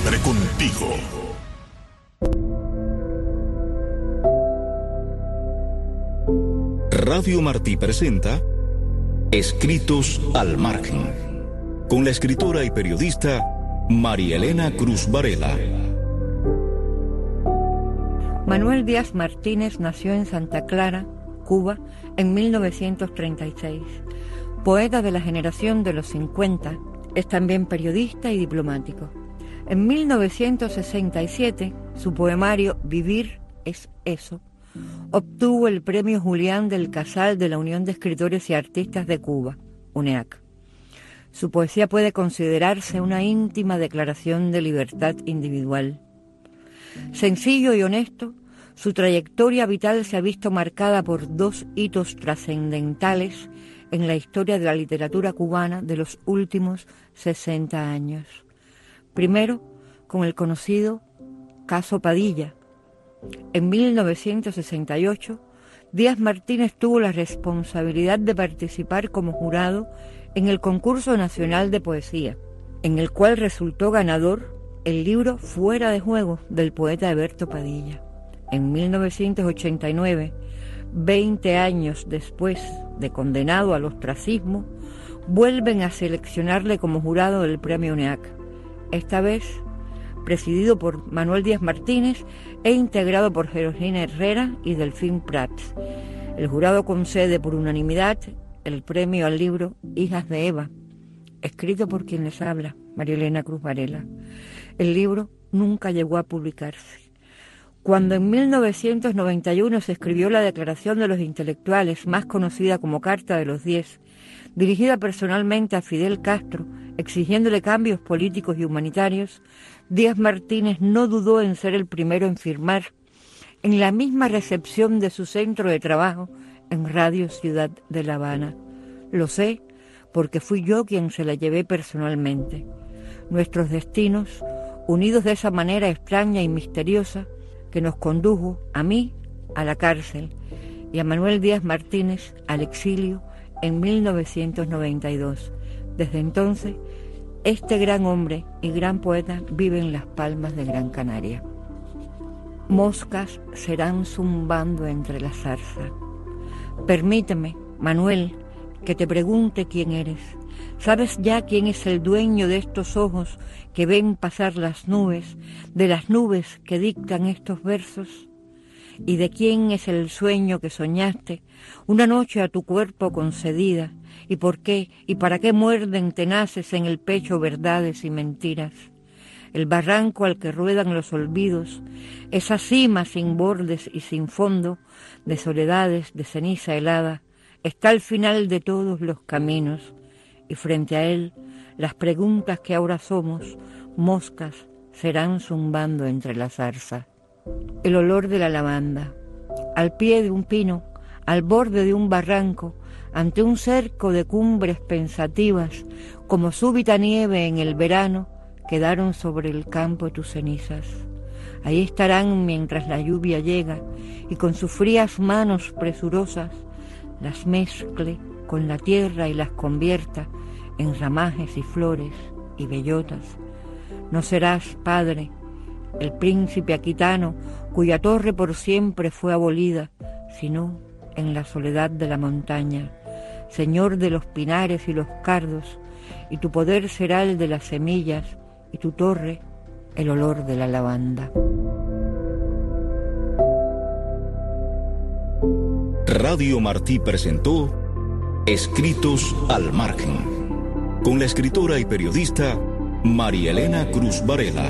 siempre contigo. Radio Martí presenta Escritos al Margen, con la escritora y periodista María Elena Cruz Varela. Manuel Díaz Martínez nació en Santa Clara, Cuba, en 1936. Poeta de la generación de los 50, es también periodista y diplomático. En 1967, su poemario Vivir es eso obtuvo el Premio Julián del Casal de la Unión de Escritores y Artistas de Cuba, UNEAC. Su poesía puede considerarse una íntima declaración de libertad individual. Sencillo y honesto, su trayectoria vital se ha visto marcada por dos hitos trascendentales en la historia de la literatura cubana de los últimos 60 años. Primero, con el conocido Caso Padilla. En 1968, Díaz Martínez tuvo la responsabilidad de participar como jurado en el Concurso Nacional de Poesía, en el cual resultó ganador el libro Fuera de Juego del poeta Heberto Padilla. En 1989, 20 años después de condenado al ostracismo, vuelven a seleccionarle como jurado del Premio UNEAC, esta vez presidido por Manuel Díaz Martínez e integrado por Georgina Herrera y Delfín Prats. El jurado concede por unanimidad el premio al libro Hijas de Eva, escrito por quien les habla, María Elena Cruz Varela. El libro nunca llegó a publicarse. Cuando en 1991 se escribió la Declaración de los Intelectuales, más conocida como Carta de los 10, dirigida personalmente a Fidel Castro, exigiéndole cambios políticos y humanitarios, Díaz Martínez no dudó en ser el primero en firmar, en la misma recepción de su centro de trabajo en Radio Ciudad de La Habana. Lo sé porque fui yo quien se la llevé personalmente. Nuestros destinos, unidos de esa manera extraña y misteriosa, que nos condujo a mí a la cárcel y a Manuel Díaz Martínez al exilio en 1992. Desde entonces, este gran hombre y gran poeta vive en Las Palmas de Gran Canaria. Moscas serán zumbando entre la zarza. Permíteme, Manuel, que te pregunte quién eres. ¿Sabes ya quién es el dueño de estos ojos que ven pasar las nubes, de las nubes que dictan estos versos? ¿Y de quién es el sueño que soñaste, una noche a tu cuerpo concedida? ¿Y por qué y para qué muerden tenaces en el pecho verdades y mentiras? El barranco al que ruedan los olvidos, esa cima sin bordes y sin fondo, de soledades, de ceniza helada, está al final de todos los caminos, y frente a él, las preguntas que ahora somos, moscas, serán zumbando entre la zarza. El olor de la lavanda, al pie de un pino, al borde de un barranco, ante un cerco de cumbres pensativas, como súbita nieve en el verano, quedaron sobre el campo tus cenizas. Ahí estarán mientras la lluvia llega, y con sus frías manos presurosas, las mezcle con la tierra y las convierta en ramajes y flores y bellotas. No serás, padre, el príncipe aquitano cuya torre por siempre fue abolida, sino en la soledad de la montaña, señor de los pinares y los cardos, y tu poder será el de las semillas, y tu torre el olor de la lavanda. Radio Martí presentó Escritos al Margen, con la escritora y periodista María Elena Cruz Varela.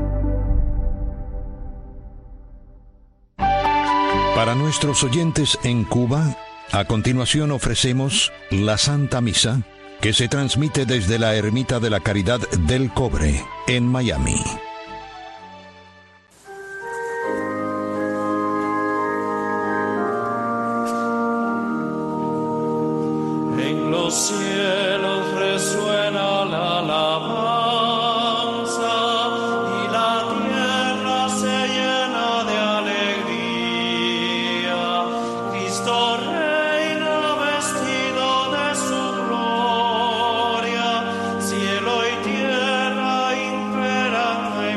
Para nuestros oyentes en Cuba, a continuación ofrecemos la Santa Misa, que se transmite desde la Ermita de la Caridad del Cobre, en Miami. En los cielos resuena la alabanza y la tierra se llena de alegría. Cristo reina vestido de su gloria, cielo y tierra imperan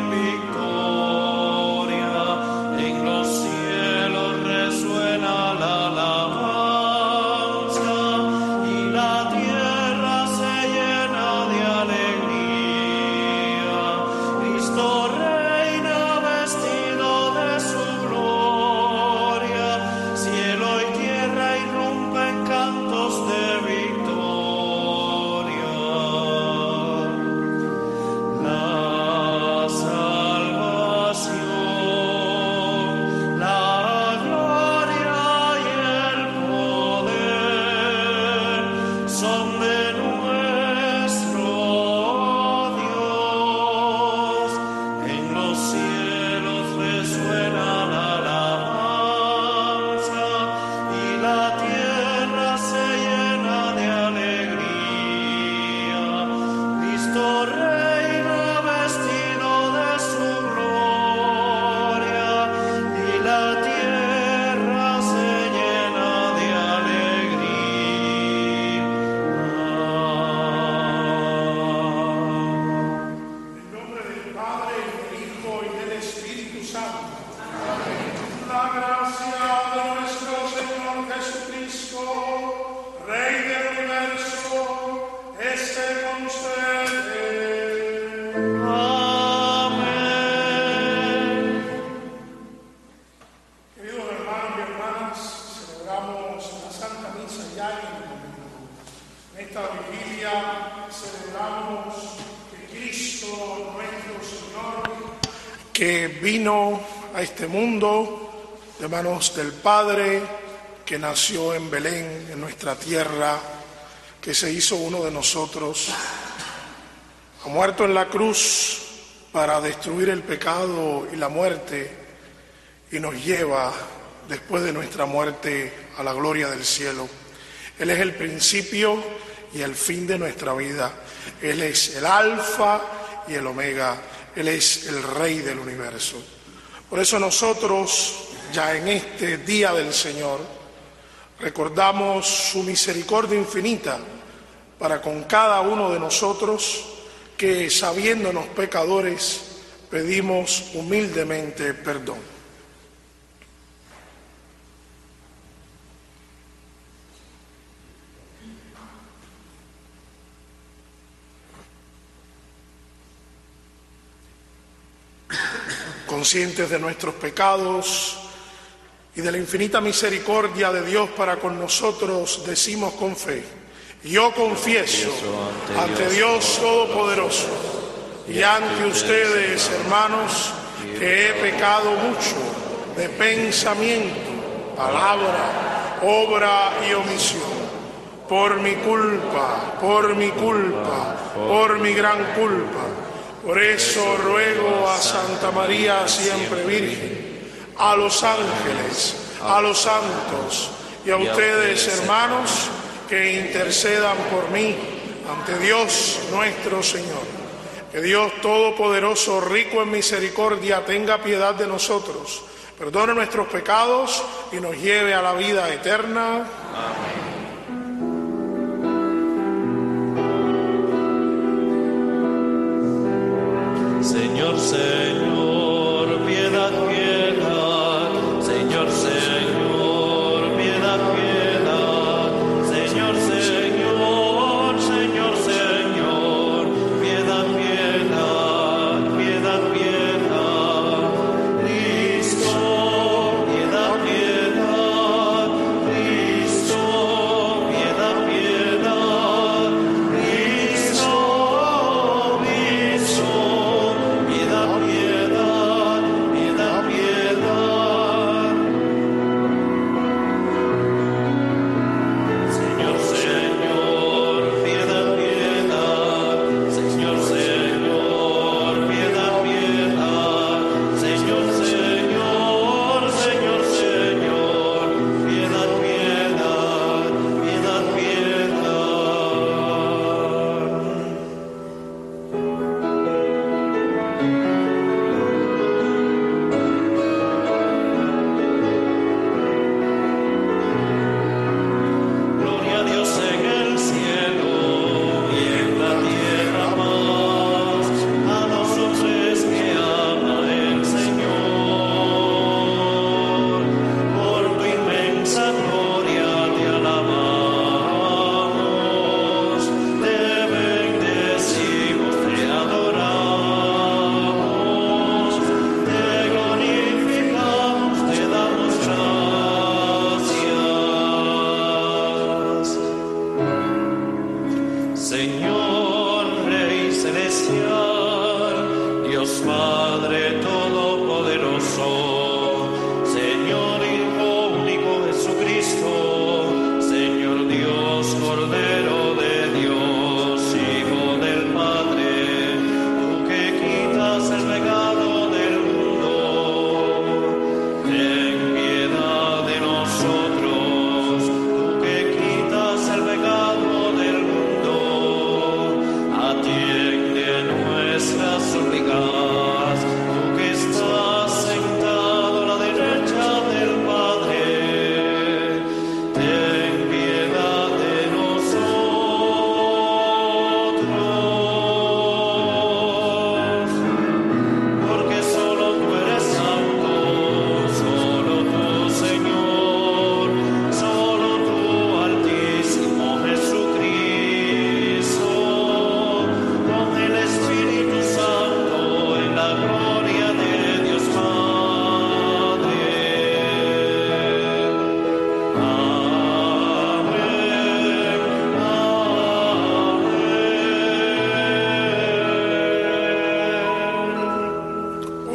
que vino a este mundo de manos del Padre, que nació en Belén, en nuestra tierra, que se hizo uno de nosotros, ha muerto en la cruz para destruir el pecado y la muerte, y nos lleva, después de nuestra muerte, a la gloria del cielo. Él es el principio y el fin de nuestra vida. Él es el alfa y el omega. Él es el Rey del universo. Por eso nosotros, ya en este día del Señor, recordamos su misericordia infinita para con cada uno de nosotros, que sabiéndonos pecadores, pedimos humildemente perdón. Conscientes de nuestros pecados y de la infinita misericordia de Dios para con nosotros, decimos con fe: yo confieso ante Dios Todopoderoso y ante ustedes, hermanos, que he pecado mucho de pensamiento, palabra, obra y omisión, por mi culpa, por mi gran culpa. Por eso ruego a Santa María, siempre Virgen, a los ángeles, a los santos y a ustedes, hermanos, que intercedan por mí ante Dios nuestro Señor. Que Dios Todopoderoso, rico en misericordia, tenga piedad de nosotros, perdone nuestros pecados y nos lleve a la vida eterna. Amén. Señor, Señor, piedad, piedad. Señor, Señor, piedad, piedad. Señor, Señor, Señor, Señor, piedad, piedad, piedad, piedad. Cristo, piedad, piedad. Cristo, piedad, piedad. Cristo, Cristo. Piedad, piedad, piedad. Señor, Señor, piedad, piedad. Señor, Señor, piedad, piedad. Señor, Señor, Señor, Señor, piedad, piedad, piedad, Gloria a Dios en el cielo y en la tierra paz, a los hombres que ama el Señor. Por tu inmensa gloria te alabamos, te bendecimos, te adoramos, te glorificamos, te damos gracias. Señor Rey Celestial, Dios Padre Todopoderoso, Señor Hijo único Jesucristo, Señor Dios, Cordero de Dios, Hijo del Padre, tú que quitas el pecado del mundo, ten piedad de nosotros, tú que quitas el pecado del mundo, atiende nuestras súplicas.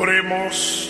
Oremos.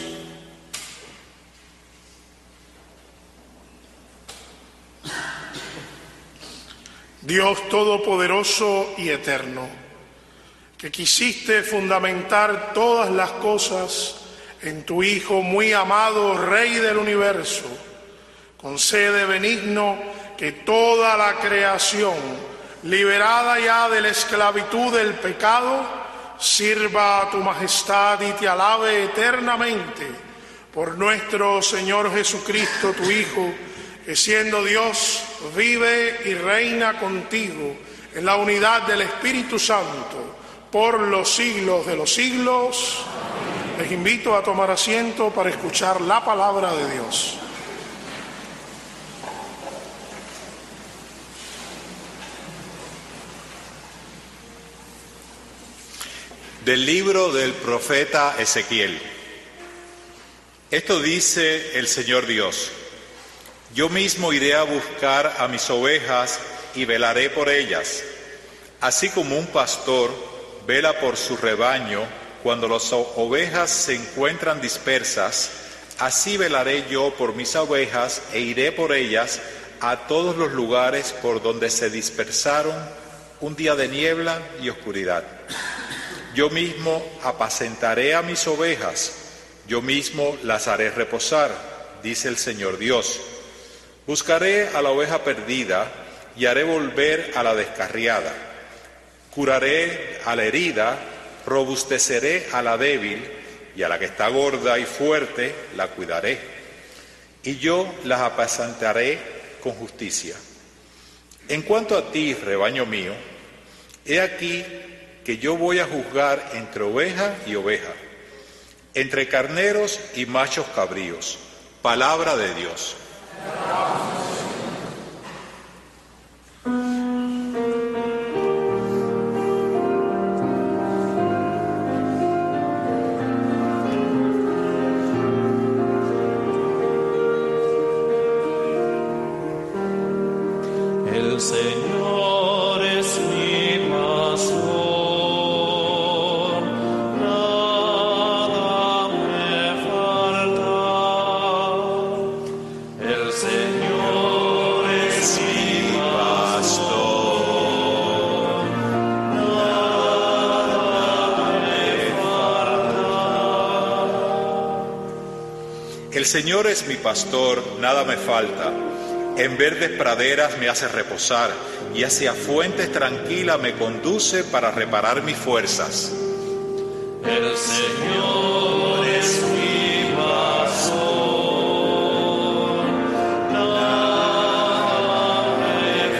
Dios Todopoderoso y Eterno, que quisiste fundamentar todas las cosas en tu Hijo muy amado, Rey del universo, concede benigno que toda la creación, liberada ya de la esclavitud del pecado, sirva a tu majestad y te alabe eternamente por nuestro Señor Jesucristo, tu Hijo, que siendo Dios vive y reina contigo en la unidad del Espíritu Santo por los siglos de los siglos. Les invito a tomar asiento para escuchar la palabra de Dios. Del libro del profeta Ezequiel. Esto dice el Señor Dios: yo mismo iré a buscar a mis ovejas y velaré por ellas, así como un pastor vela por su rebaño cuando las ovejas se encuentran dispersas, así velaré yo por mis ovejas e iré por ellas a todos los lugares por donde se dispersaron un día de niebla y oscuridad. Yo mismo apacentaré a mis ovejas, yo mismo las haré reposar, dice el Señor Dios. Buscaré a la oveja perdida y haré volver a la descarriada. Curaré a la herida, robusteceré a la débil, y a la que está gorda y fuerte la cuidaré. Y yo las apacentaré con justicia. En cuanto a ti, rebaño mío, he aquí que yo voy a juzgar entre oveja y oveja, entre carneros y machos cabríos. Palabra de Dios. El Señor es mi pastor, nada me falta. El Señor es mi pastor, nada me falta. El Señor es mi pastor, nada me falta. En verdes praderas me hace reposar y hacia fuentes tranquilas me conduce para reparar mis fuerzas. El Señor es mi pastor, nada me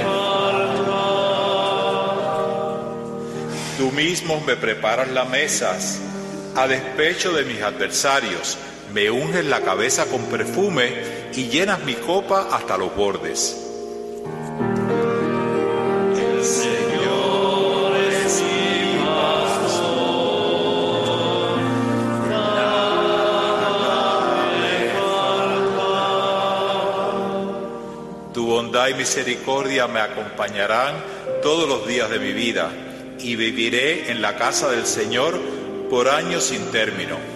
falta. Tú mismo me preparas las mesas, a despecho de mis adversarios, me unges la cabeza con perfume y llenas mi copa hasta los bordes. El Señor es mi pastor, nada me falta. Tu bondad y misericordia me acompañarán todos los días de mi vida, y viviré en la casa del Señor por años sin término.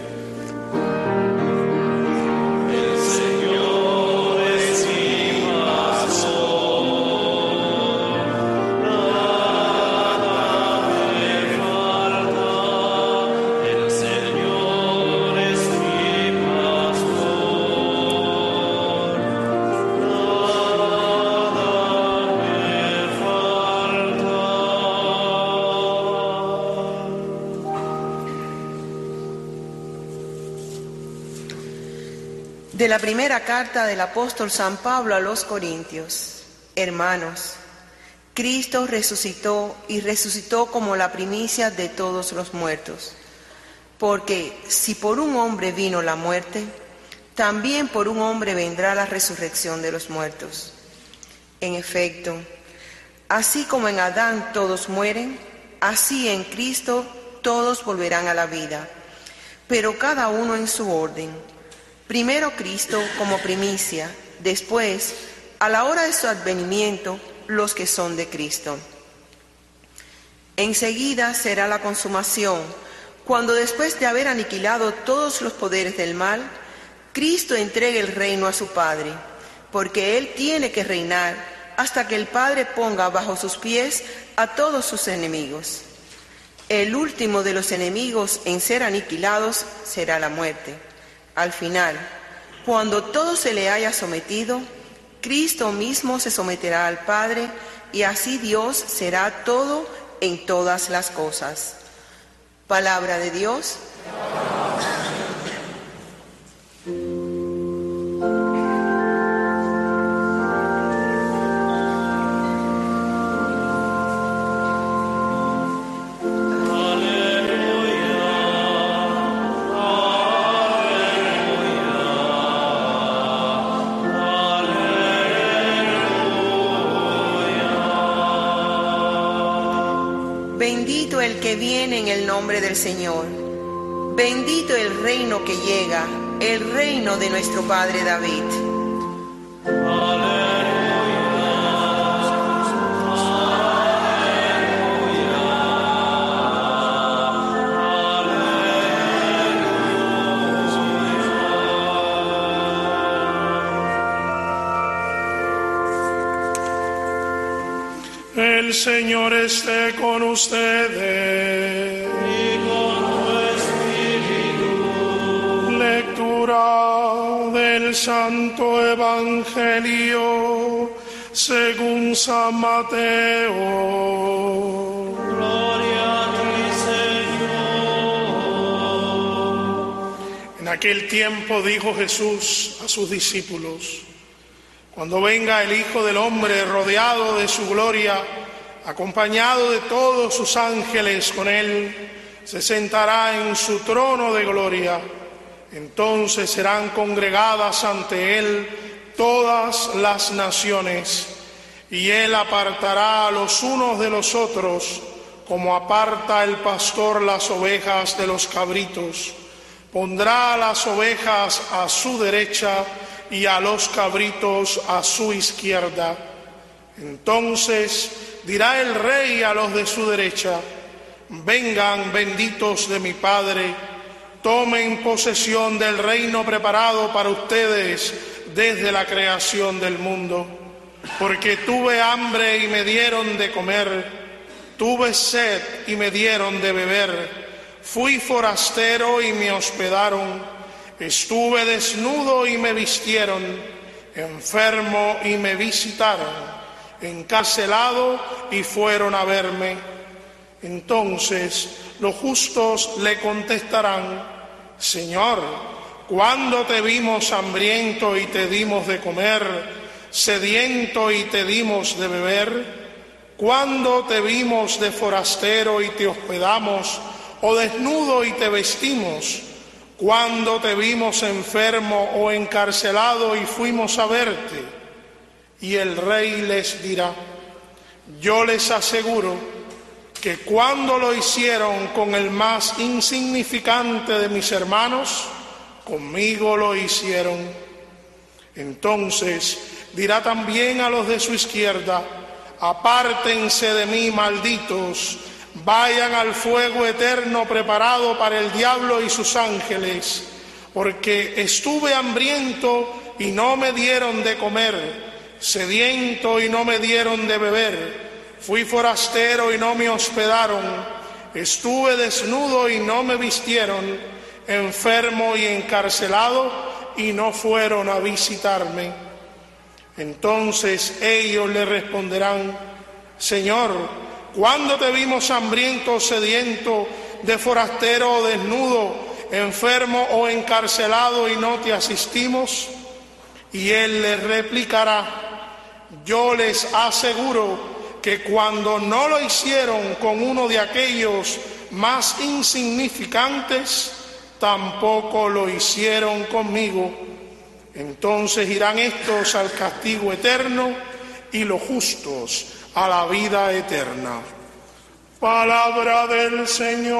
De la primera carta del apóstol San Pablo a los Corintios. Hermanos, Cristo resucitó y resucitó como la primicia de todos los muertos. Porque si por un hombre vino la muerte, también por un hombre vendrá la resurrección de los muertos. En efecto, así como en Adán todos mueren, así en Cristo todos volverán a la vida, pero cada uno en su orden. Primero Cristo como primicia, después, a la hora de su advenimiento, los que son de Cristo. Enseguida será la consumación, Cuando después de haber aniquilado todos los poderes del mal, Cristo entregue el reino a su Padre, porque Él tiene que reinar hasta que el Padre ponga bajo sus pies a todos sus enemigos. El último de los enemigos en ser aniquilados será la muerte. Al final, cuando todo se le haya sometido, Cristo mismo se someterá al Padre, y así Dios será todo en todas las cosas. Palabra de Dios. Bendito el que viene en el nombre del Señor. Bendito el reino que llega, el reino de nuestro Padre David. El Señor esté con ustedes. Y con tu espíritu. Lectura del Santo Evangelio según San Mateo. Gloria a ti, Señor. En aquel tiempo dijo Jesús a sus discípulos: cuando venga el Hijo del Hombre rodeado de su gloria, acompañado de todos sus ángeles con él, se sentará en su trono de gloria. Entonces serán congregadas ante él todas las naciones, y él apartará a los unos de los otros, como aparta el pastor las ovejas de los cabritos. Pondrá a las ovejas a su derecha y a los cabritos a su izquierda. Entonces dirá el Rey a los de su derecha: vengan, benditos de mi Padre, tomen posesión del reino preparado para ustedes desde la creación del mundo. Porque tuve hambre y me dieron de comer, tuve sed y me dieron de beber, fui forastero y me hospedaron, estuve desnudo y me vistieron, enfermo y me visitaron, encarcelado y fueron a verme. Entonces los justos le contestarán: Señor, ¿cuándo te vimos hambriento y te dimos de comer, sediento y te dimos de beber? ¿Cuándo te vimos de forastero y te hospedamos, o desnudo y te vestimos? ¿Cuándo te vimos enfermo o encarcelado y fuimos a verte? Y el Rey les dirá: yo les aseguro que cuando lo hicieron con el más insignificante de mis hermanos, conmigo lo hicieron. Entonces dirá también a los de su izquierda: apártense de mí, malditos, vayan al fuego eterno preparado para el diablo y sus ángeles, porque estuve hambriento y no me dieron de comer, sediento y no me dieron de beber, fui forastero y no me hospedaron, estuve desnudo y no me vistieron, enfermo y encarcelado y no fueron a visitarme. Entonces ellos le responderán: Señor, ¿cuándo te vimos hambriento, sediento, de forastero o desnudo, enfermo o encarcelado y no te asistimos? Y él les replicará: yo les aseguro que cuando no lo hicieron con uno de aquellos más insignificantes, tampoco lo hicieron conmigo. Entonces irán estos al castigo eterno y los justos a la vida eterna. Palabra del Señor.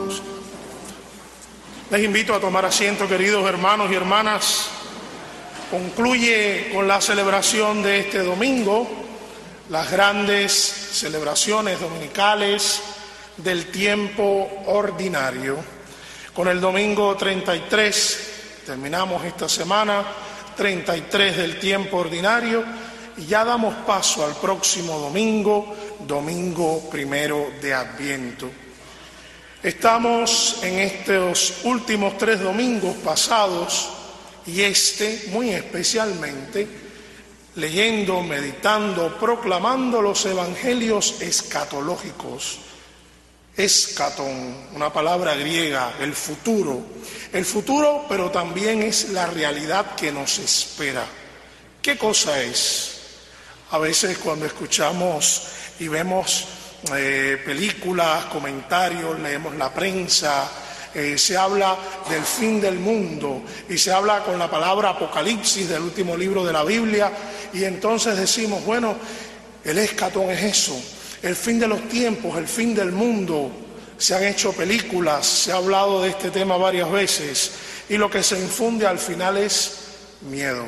Les invito a tomar asiento, queridos hermanos y hermanas. Concluye con la celebración de este domingo las grandes celebraciones dominicales del tiempo ordinario. Con el domingo 33 terminamos esta semana 33 del tiempo ordinario y ya damos paso al próximo domingo, domingo 1 de Adviento. Estamos en estos últimos 3 domingos pasados y muy especialmente, leyendo, meditando, proclamando los evangelios escatológicos. Escatón, una palabra griega, el futuro, pero también es la realidad que nos espera. ¿Qué cosa es? A veces cuando escuchamos y vemos películas, comentarios, leemos la prensa, se habla del fin del mundo y se habla con la palabra Apocalipsis del último libro de la Biblia y entonces decimos, bueno, el escatón es eso, el fin de los tiempos, el fin del mundo. Se han hecho películas, se ha hablado de este tema varias veces y lo que se infunde al final es miedo.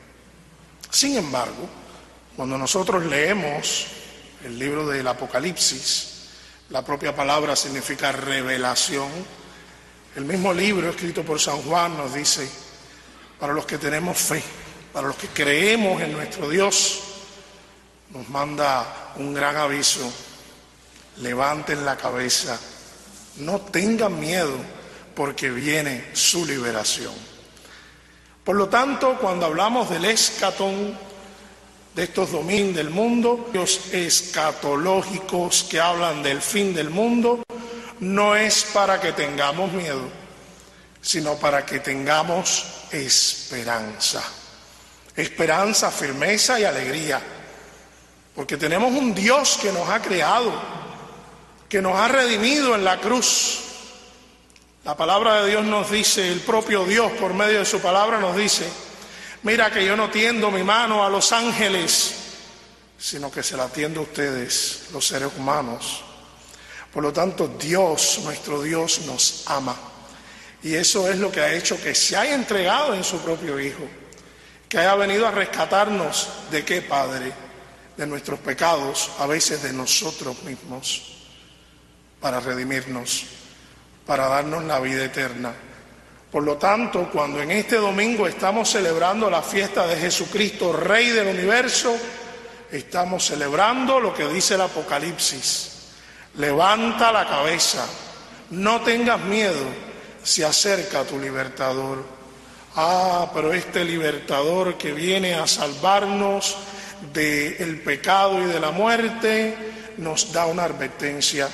Sin embargo, cuando nosotros leemos el libro del Apocalipsis, la propia palabra significa revelación. El mismo libro escrito por San Juan nos dice, para los que tenemos fe, para los que creemos en nuestro Dios, nos manda un gran aviso: levanten la cabeza, no tengan miedo, porque viene su liberación. Por lo tanto, cuando hablamos del escatón, de estos domingos del mundo, los escatológicos que hablan del fin del mundo, no es para que tengamos miedo, sino para que tengamos esperanza. Esperanza, firmeza y alegría. Porque tenemos un Dios que nos ha creado, que nos ha redimido en la cruz. La palabra de Dios nos dice, el propio Dios por medio de su palabra nos dice, mira que yo no tiendo mi mano a los ángeles, sino que se la tiendo a ustedes, los seres humanos. Por lo tanto, Dios, nuestro Dios, nos ama. Y eso es lo que ha hecho que se haya entregado en su propio Hijo, que haya venido a rescatarnos ¿de qué, Padre? De nuestros pecados, a veces de nosotros mismos, para redimirnos, para darnos la vida eterna. Por lo tanto, cuando en este domingo estamos celebrando la fiesta de Jesucristo, Rey del Universo, estamos celebrando lo que dice el Apocalipsis. Levanta la cabeza, no tengas miedo, se acerca tu libertador. Pero este libertador que viene a salvarnos del pecado y de la muerte, nos da una advertencia.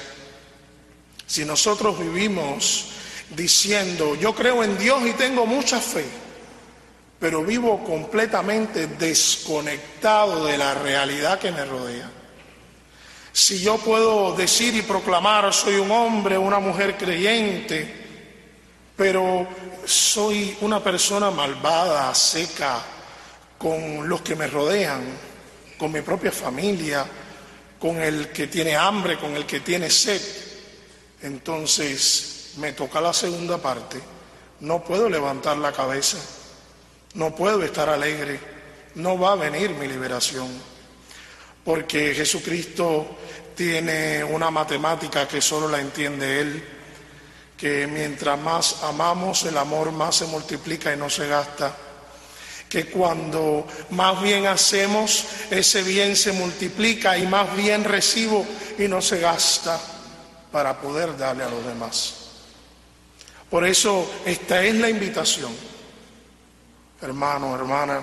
Si nosotros vivimos diciendo, yo creo en Dios y tengo mucha fe, pero vivo completamente desconectado de la realidad que me rodea. Si yo puedo decir y proclamar, soy un hombre, una mujer creyente, pero soy una persona malvada, seca, con los que me rodean, con mi propia familia, con el que tiene hambre, con el que tiene sed, entonces me toca la segunda parte. No puedo levantar la cabeza, no puedo estar alegre, no va a venir mi liberación, porque Jesucristo tiene una matemática que solo la entiende Él, que mientras más amamos, el amor más se multiplica y no se gasta, que cuando más bien hacemos, ese bien se multiplica y más bien recibo y no se gasta para poder darle a los demás. Por eso esta es la invitación, hermano, hermana.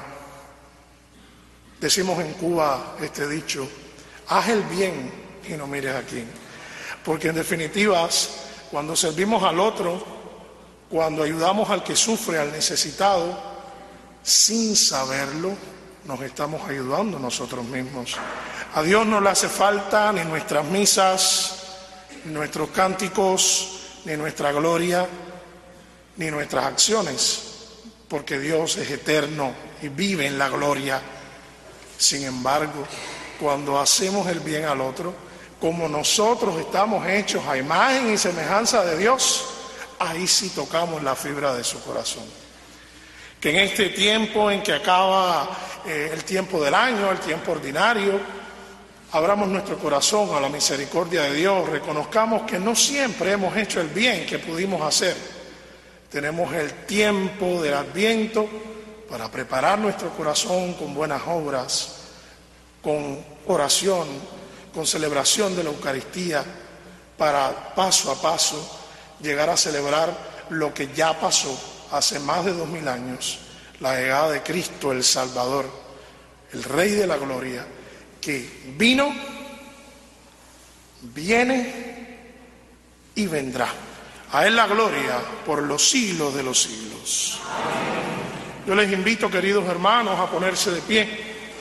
Decimos en Cuba este dicho, haz el bien y no mires a quién. Porque en definitiva, cuando servimos al otro, cuando ayudamos al que sufre, al necesitado, sin saberlo, nos estamos ayudando nosotros mismos. A Dios no le hace falta ni nuestras misas, ni nuestros cánticos, ni nuestra gloria, ni nuestras acciones, porque Dios es eterno y vive en la gloria. Sin embargo, cuando hacemos el bien al otro, como nosotros estamos hechos a imagen y semejanza de Dios, ahí sí tocamos la fibra de su corazón. Que en este tiempo en que acaba el tiempo del año, el tiempo ordinario, abramos nuestro corazón a la misericordia de Dios, reconozcamos que no siempre hemos hecho el bien que pudimos hacer. Tenemos el tiempo del Adviento para preparar nuestro corazón con buenas obras, con oración, con celebración de la Eucaristía, para paso a paso llegar a celebrar lo que ya pasó hace más de 2000 años, la llegada de Cristo el Salvador, el Rey de la Gloria, que vino, viene y vendrá. A Él la gloria por los siglos de los siglos. Yo les invito, queridos hermanos, a ponerse de pie.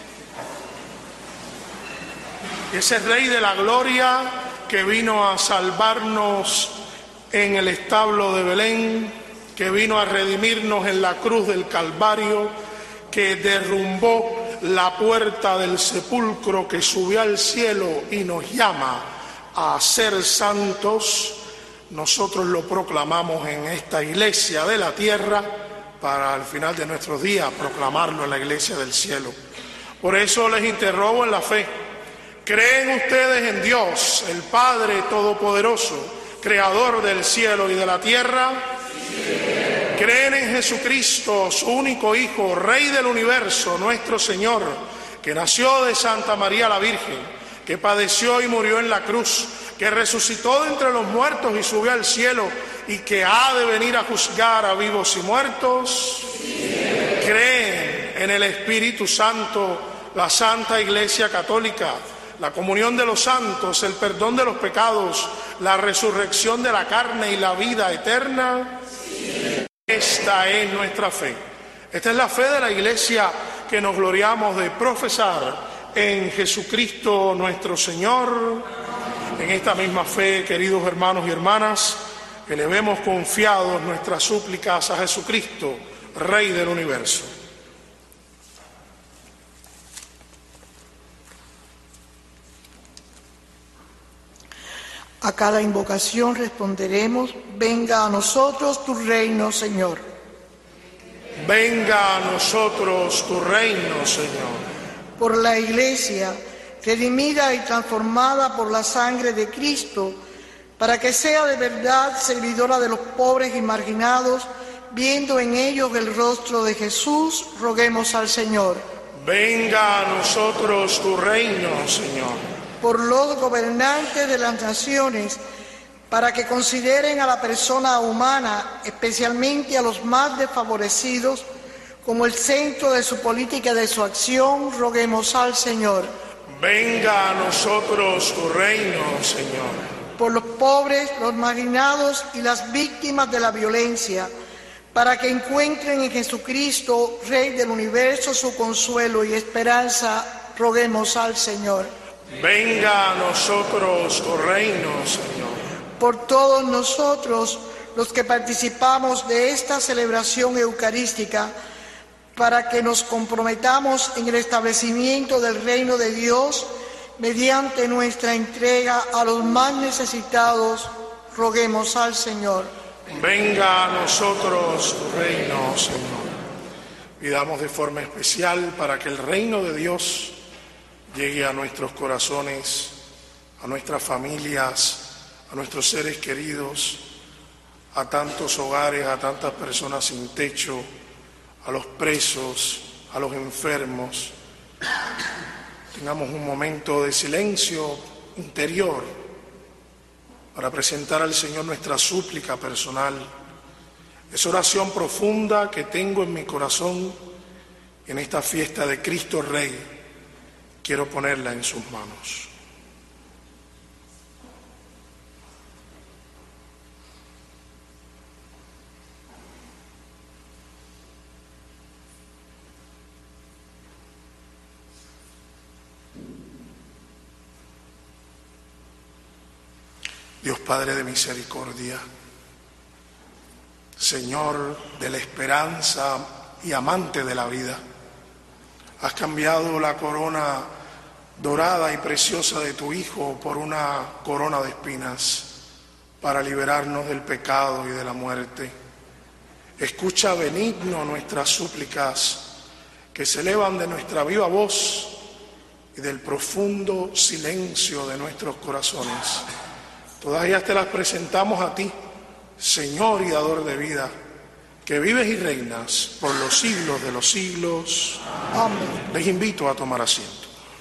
Ese Rey de la Gloria que vino a salvarnos en el establo de Belén, que vino a redimirnos en la cruz del Calvario, que derrumbó la puerta del sepulcro, que subió al cielo y nos llama a ser santos, nosotros lo proclamamos en esta iglesia de la tierra para al final de nuestros días proclamarlo en la iglesia del cielo. Por eso les interrogo en la fe. ¿Creen ustedes en Dios, el Padre Todopoderoso, Creador del cielo y de la tierra? Sí. ¿Creen en Jesucristo, su único Hijo, Rey del universo, nuestro Señor, que nació de Santa María la Virgen, que padeció y murió en la cruz, que resucitó de entre los muertos y subió al cielo, y que ha de venir a juzgar a vivos y muertos? Sí. ¿Creen en el Espíritu Santo, la Santa Iglesia Católica, la comunión de los santos, el perdón de los pecados, la resurrección de la carne y la vida eterna? Sí. Esta es nuestra fe. Esta es la fe de la Iglesia que nos gloriamos de profesar en Jesucristo nuestro Señor. En esta misma fe, queridos hermanos y hermanas, elevemos confiados nuestras súplicas a Jesucristo, Rey del universo. A cada invocación responderemos: venga a nosotros tu reino, Señor. Venga a nosotros tu reino, Señor. Por la Iglesia, redimida y transformada por la sangre de Cristo, para que sea de verdad servidora de los pobres y marginados, viendo en ellos el rostro de Jesús, roguemos al Señor. Venga a nosotros tu reino, Señor. Por los gobernantes de las naciones, para que consideren a la persona humana, especialmente a los más desfavorecidos, como el centro de su política y de su acción, roguemos al Señor. Venga a nosotros tu reino, Señor. Por los pobres, los marginados y las víctimas de la violencia, para que encuentren en Jesucristo, Rey del universo, su consuelo y esperanza, roguemos al Señor. Venga a nosotros tu reino, Señor. Por todos nosotros, los que participamos de esta celebración eucarística, para que nos comprometamos en el establecimiento del reino de Dios, mediante nuestra entrega a los más necesitados, roguemos al Señor. Venga a nosotros tu reino, Señor. Pidamos de forma especial para que el reino de Dios llegue a nuestros corazones, a nuestras familias, a nuestros seres queridos, a tantos hogares, a tantas personas sin techo, a los presos, a los enfermos. Tengamos un momento de silencio interior para presentar al Señor nuestra súplica personal. Esa oración profunda que tengo en mi corazón en esta fiesta de Cristo Rey. Quiero ponerla en sus manos. Dios Padre de misericordia, Señor de la esperanza y amante de la vida, has cambiado la corona dorada y preciosa de tu Hijo por una corona de espinas para liberarnos del pecado y de la muerte. Escucha benigno nuestras súplicas que se elevan de nuestra viva voz y del profundo silencio de nuestros corazones. Todas ellas te las presentamos a ti, Señor y dador de vida, que vives y reinas por los siglos de los siglos. Amén. Les invito a tomar asiento.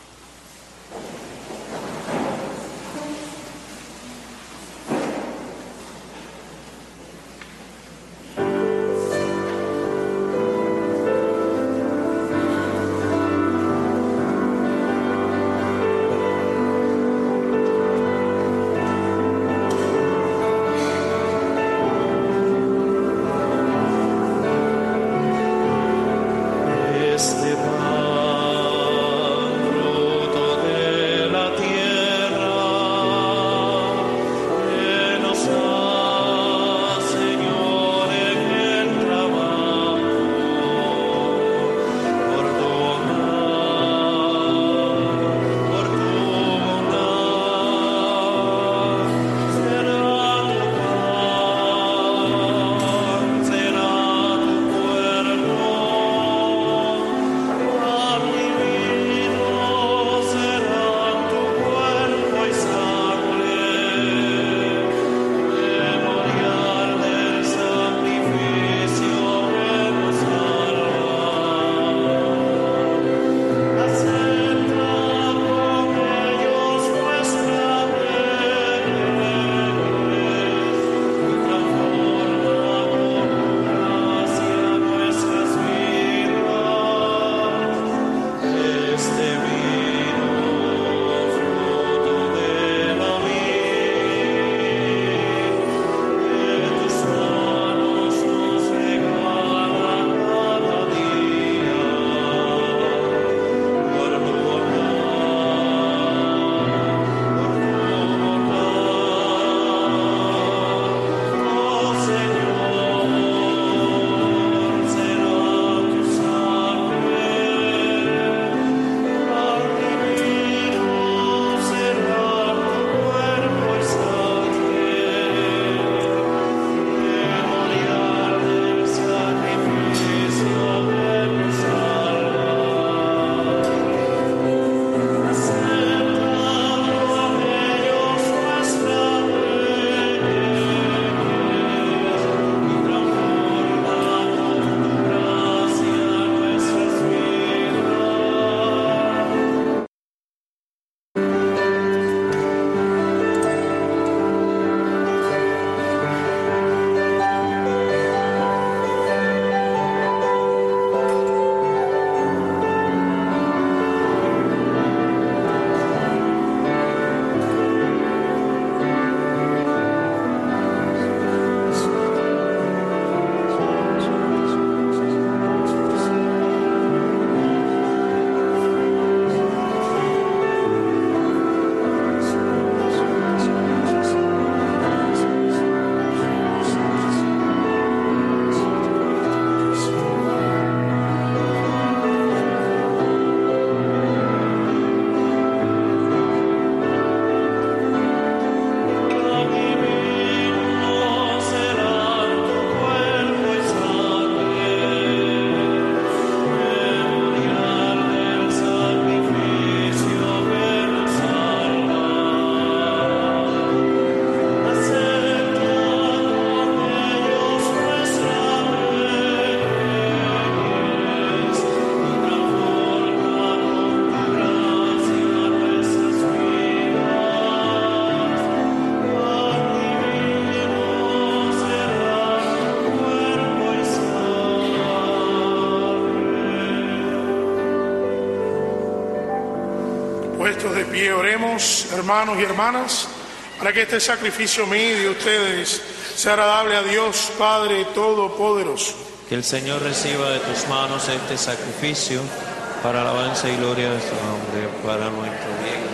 Puestos de pie, oremos, hermanos y hermanas, para que este sacrificio mío y de ustedes sea agradable a Dios Padre Todopoderoso. Que el Señor reciba de tus manos este sacrificio para alabanza y gloria de su nombre, para nuestro bien.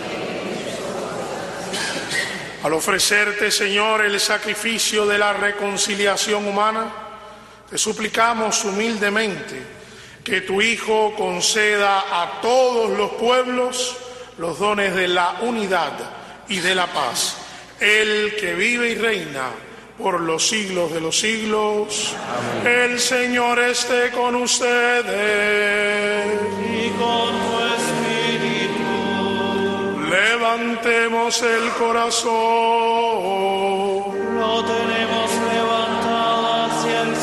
Al ofrecerte, Señor, el sacrificio de la reconciliación humana, te suplicamos humildemente que tu Hijo conceda a todos los pueblos los dones de la unidad y de la paz. Él que vive y reina por los siglos de los siglos. Amén. El Señor esté con ustedes. Y con tu espíritu. Levantemos el corazón. Lo tenemos levantado hacia el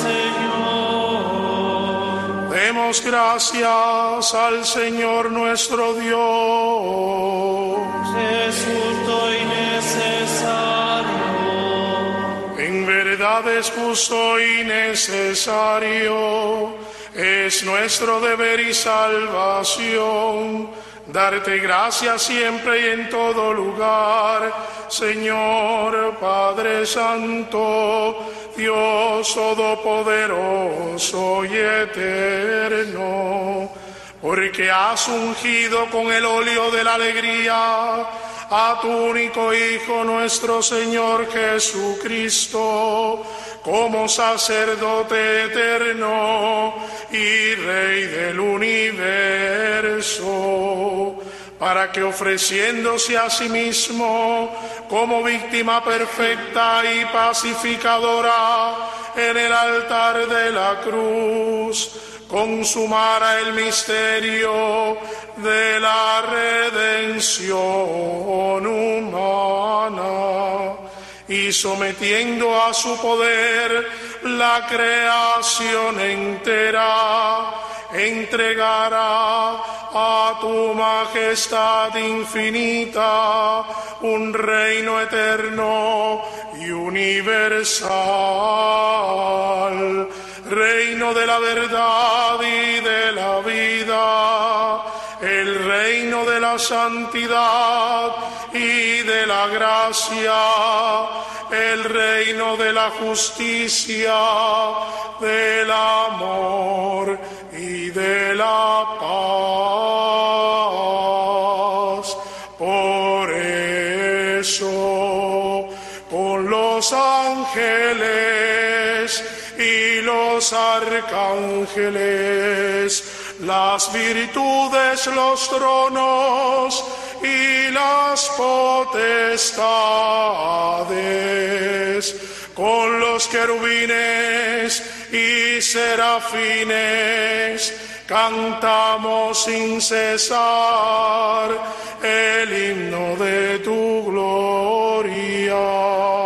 Señor. Demos gracias al Señor nuestro Dios. Es justo y necesario. En verdad es justo y necesario, es nuestro deber y salvación, darte gracias siempre y en todo lugar, Señor Padre Santo, Dios Todopoderoso y Eterno, porque has ungido con el óleo de la alegría a tu único Hijo, nuestro Señor Jesucristo, como sacerdote eterno y Rey del universo, para que ofreciéndose a sí mismo como víctima perfecta y pacificadora en el altar de la cruz, consumara el misterio de la redención humana y sometiendo a su poder la creación entera, entregará a tu majestad infinita un reino eterno y universal, reino de la verdad y de la vida, el reino de la santidad y de la gracia, el reino de la justicia, del amor y de la paz. Por eso, con los ángeles y los arcángeles, las virtudes, los tronos y las potestades, con los querubines y serafines, cantamos sin cesar el himno de tu gloria.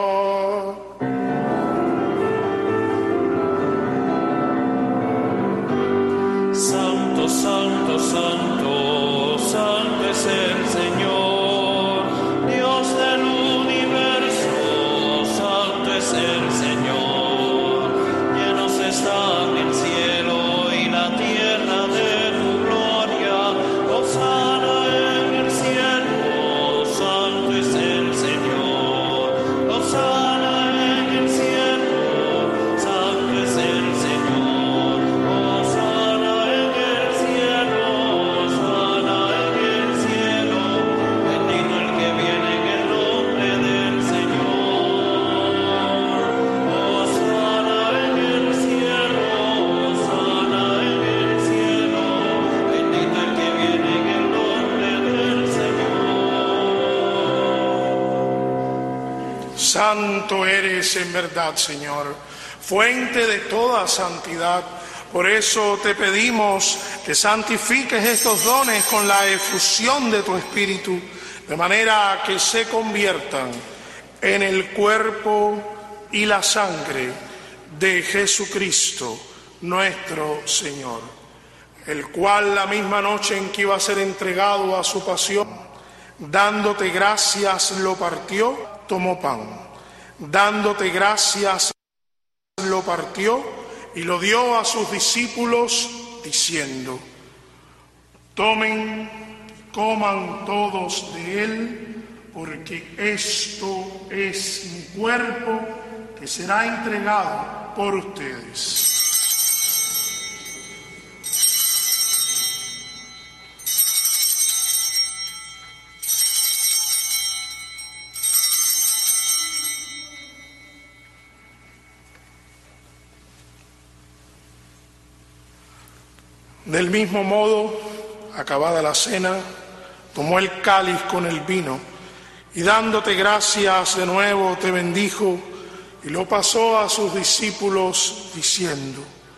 Santo, santo, santo, santo es el Señor, Dios del universo, santo es el Señor, llenos están el cielo y la tierra de tu gloria, hosana en el cielo, santo es el Señor, hosana en el cielo, santo es el Señor, hosana en el cielo, hosana en el cielo, bendito el que viene en el nombre del Señor, hosana en el cielo, hosana en el cielo, bendito el que viene en el nombre del Señor. Santo eres en verdad, Señor, fuente de toda santidad. Por eso te pedimos que santifiques estos dones con la efusión de tu Espíritu, de manera que se conviertan en el cuerpo y la sangre de Jesucristo, nuestro Señor, el cual la misma noche en que iba a ser entregado a su pasión, dándote gracias, lo partió, tomó pan. Dándote gracias, lo partió y lo dio a sus discípulos, diciendo: tomen, coman todos de él, porque esto es mi cuerpo que será entregado por ustedes. Del mismo modo, acabada la cena, tomó el cáliz con el vino y dándote gracias de nuevo te bendijo y lo pasó a sus discípulos diciendo: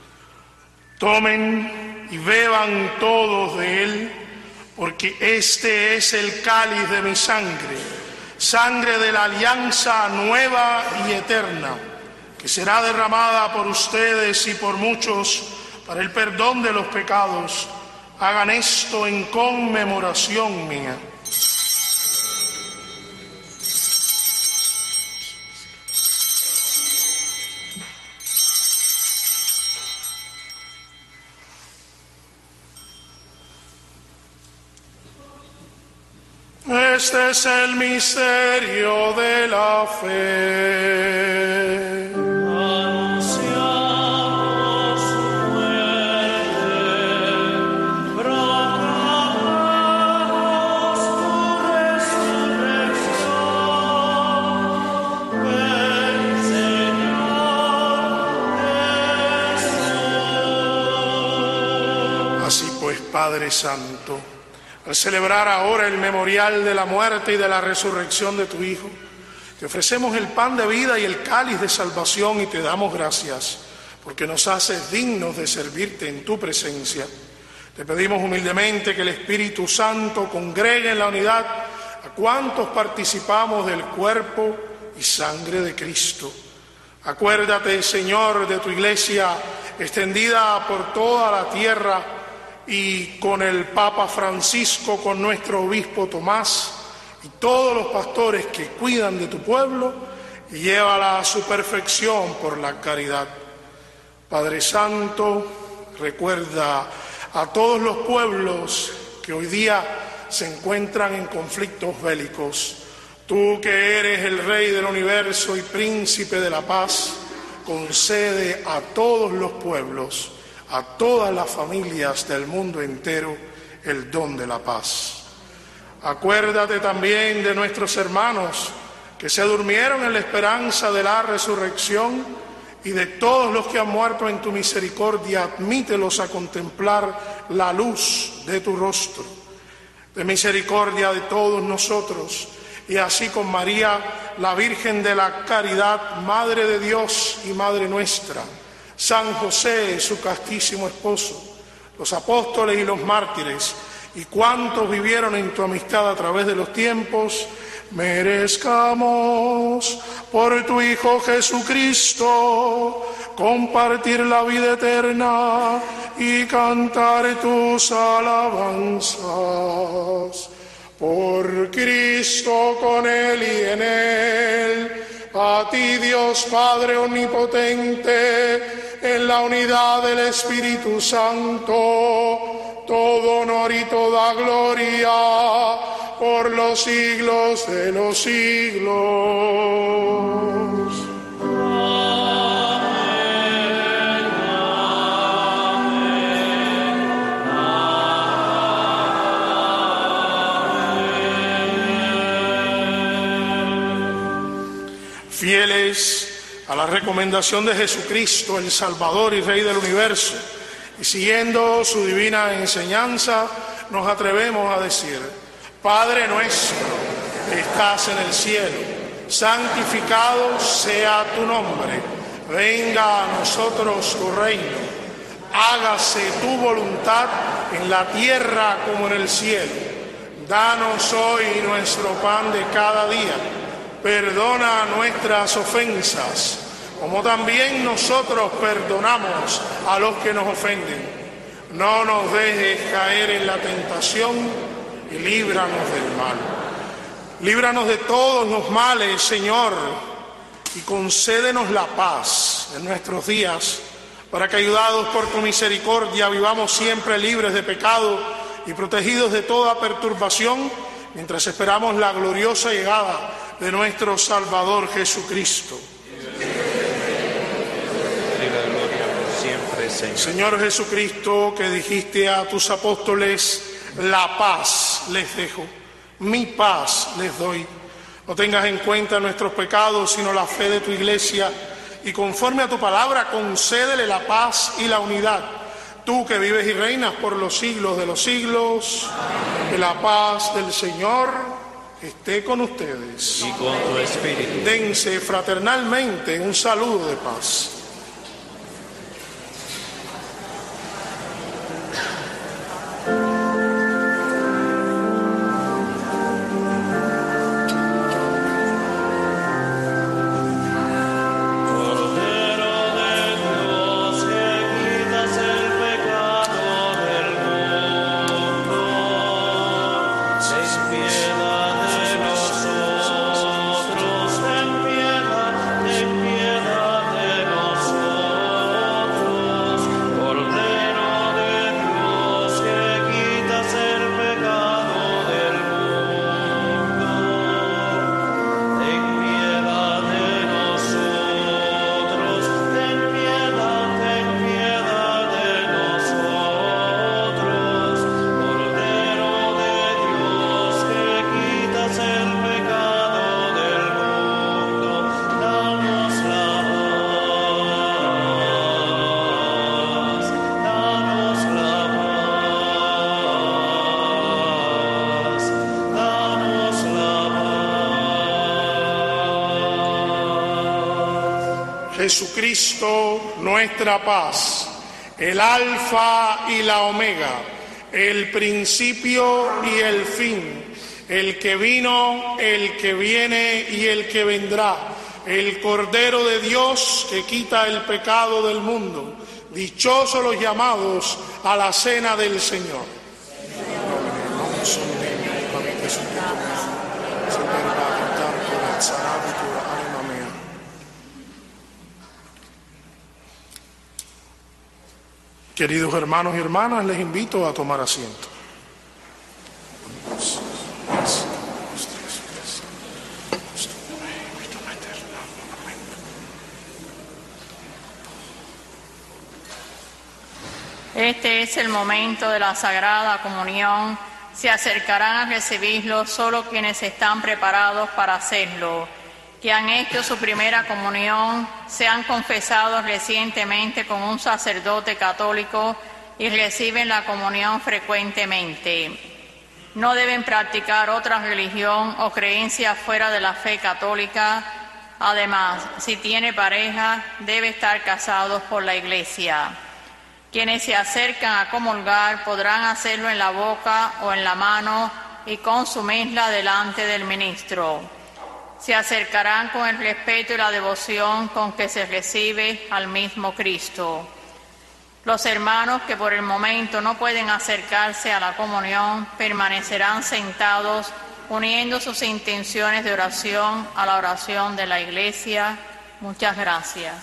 tomen y beban todos de él, porque este es el cáliz de mi sangre, sangre de la alianza nueva y eterna, que será derramada por ustedes y por muchos para el perdón de los pecados. Hagan esto en conmemoración mía. Este es el misterio de la fe. Anunciamos su muerte, proclamamos tu resurrección. Ven, Señor Jesús. Así pues, Padre Santo, al celebrar ahora el memorial de la muerte y de la resurrección de tu Hijo, te ofrecemos el pan de vida y el cáliz de salvación y te damos gracias porque nos haces dignos de servirte en tu presencia. Te pedimos humildemente que el Espíritu Santo congregue en la unidad a cuantos participamos del cuerpo y sangre de Cristo. Acuérdate, Señor, de tu Iglesia extendida por toda la tierra, y con el Papa Francisco, con nuestro obispo Tomás y todos los pastores que cuidan de tu pueblo, y llévala a su perfección por la caridad. Padre Santo, recuerda a todos los pueblos que hoy día se encuentran en conflictos bélicos. Tú que eres el Rey del universo y Príncipe de la paz, concede a todos los pueblos, a todas las familias del mundo entero, el don de la paz. Acuérdate también de nuestros hermanos que se durmieron en la esperanza de la resurrección, y de todos los que han muerto en tu misericordia, admítelos a contemplar la luz de tu rostro. De misericordia de todos nosotros, y así con María, la Virgen de la Caridad, Madre de Dios y Madre nuestra, San José, su castísimo esposo, los apóstoles y los mártires, y cuantos vivieron en tu amistad a través de los tiempos, merezcamos por tu Hijo Jesucristo compartir la vida eterna y cantar tus alabanzas. Por Cristo, con Él y en Él, a ti, Dios Padre omnipotente, en la unidad del Espíritu Santo, todo honor y toda gloria por los siglos de los siglos. Amén, amén. Fieles a la recomendación de Jesucristo, el Salvador y Rey del universo, y siguiendo su divina enseñanza, nos atrevemos a decir: Padre nuestro, que estás en el cielo, santificado sea tu nombre, venga a nosotros tu reino, hágase tu voluntad en la tierra como en el cielo. Danos hoy nuestro pan de cada día, perdona nuestras ofensas, como también nosotros perdonamos a los que nos ofenden. No nos dejes caer en la tentación y líbranos del mal. Líbranos de todos los males, Señor, y concédenos la paz en nuestros días, para que, ayudados por tu misericordia, vivamos siempre libres de pecado y protegidos de toda perturbación, mientras esperamos la gloriosa llegada de nuestro Salvador Jesucristo. Señor Jesucristo, que dijiste a tus apóstoles: la paz les dejo, mi paz les doy. No tengas en cuenta nuestros pecados, sino la fe de tu Iglesia, y conforme a tu palabra, concédele la paz y la unidad. Tú que vives y reinas por los siglos de los siglos, que la paz del Señor esté con ustedes. Y con tu espíritu. Dense fraternalmente un saludo de paz. Jesucristo, nuestra paz, el Alfa y la Omega, el principio y el fin, el que vino, el que viene y el que vendrá, el Cordero de Dios que quita el pecado del mundo. Dichosos los llamados a la cena del Señor. Queridos hermanos y hermanas, les invito a tomar asiento. Este es el momento de la Sagrada Comunión. Se acercarán a recibirlo solo quienes están preparados para hacerlo, que han hecho su primera comunión, sean confesados recientemente con un sacerdote católico y reciben la comunión frecuentemente. No deben practicar otra religión o creencia fuera de la fe católica. Además, si tiene pareja, debe estar casados por la Iglesia. Quienes se acercan a comulgar podrán hacerlo en la boca o en la mano y consumirla delante del ministro. Se acercarán con el respeto y la devoción con que se recibe al mismo Cristo. Los hermanos que por el momento no pueden acercarse a la comunión permanecerán sentados uniendo sus intenciones de oración a la oración de la Iglesia. Muchas gracias.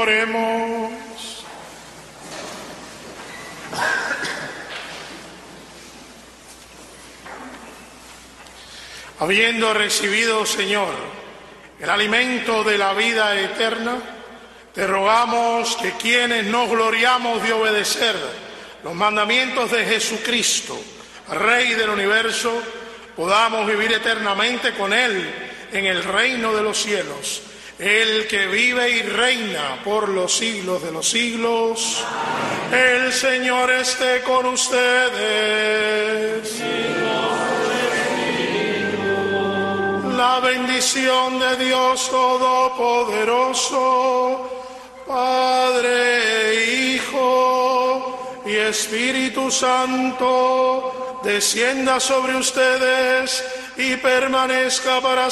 Oremos. Habiendo recibido, Señor, el alimento de la vida eterna, te rogamos que quienes nos gloriamos de obedecer los mandamientos de Jesucristo, Rey del universo, podamos vivir eternamente con Él en el reino de los cielos, el que vive y reina por los siglos de los siglos. El Señor esté con ustedes. La bendición de Dios Todopoderoso, Padre, Hijo y Espíritu Santo, descienda sobre ustedes y permanezca para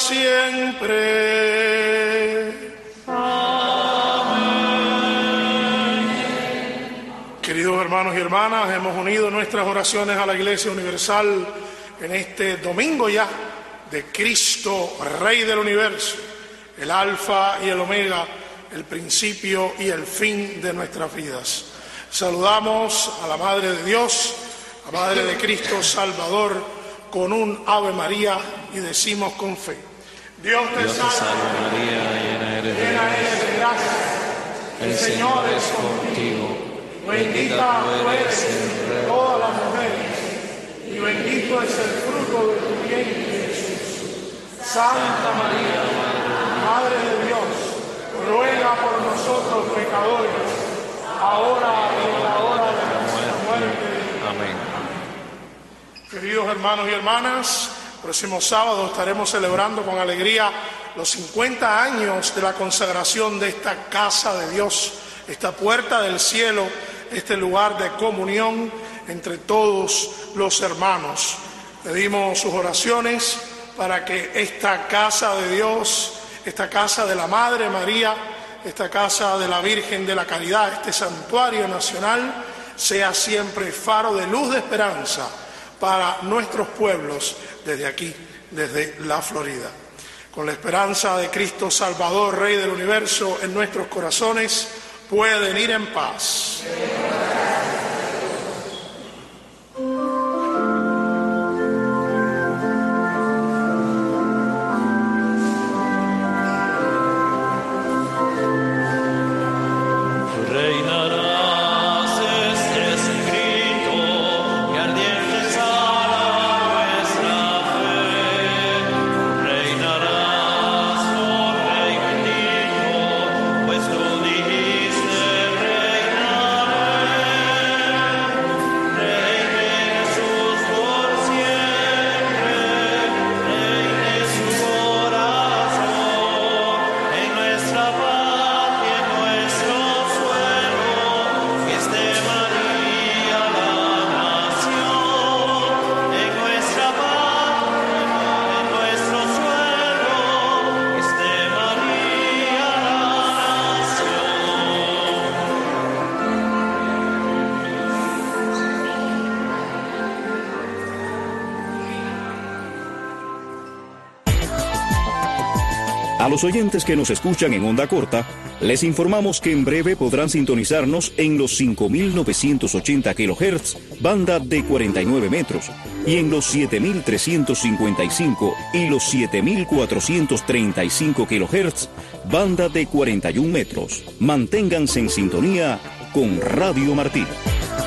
siempre. Amén. Queridos hermanos y hermanas, hemos unido nuestras oraciones a la Iglesia Universal en este domingo ya de Cristo, Rey del universo, el Alfa y el Omega, el principio y el fin de nuestras vidas. Saludamos a la Madre de Dios, la Madre de Cristo Salvador, con un Ave María y decimos con fe: Dios te salve María, llena eres de gracia, el Señor es contigo, bendita tú eres entre todas las mujeres, y bendito es el fruto de tu vientre, Jesús. Santa María, Madre de Dios, ruega por nosotros pecadores, ahora y en la hora de nuestra muerte. Amén. Queridos hermanos y hermanas, próximo sábado estaremos celebrando con alegría los 50 años de la consagración de esta casa de Dios, esta puerta del cielo, este lugar de comunión entre todos los hermanos. Pedimos sus oraciones para que esta casa de Dios, esta casa de la Madre María, esta casa de la Virgen de la Caridad, este santuario nacional, sea siempre faro de luz de esperanza para nuestros pueblos desde aquí, desde la Florida. Con la esperanza de Cristo Salvador, Rey del universo, en nuestros corazones, pueden ir en paz. A los oyentes que nos escuchan en onda corta, les informamos que en breve podrán sintonizarnos en los 5.980 kHz, banda de 49 metros, y en los 7.355 y los 7.435 kHz, banda de 41 metros. Manténganse en sintonía con Radio Martí.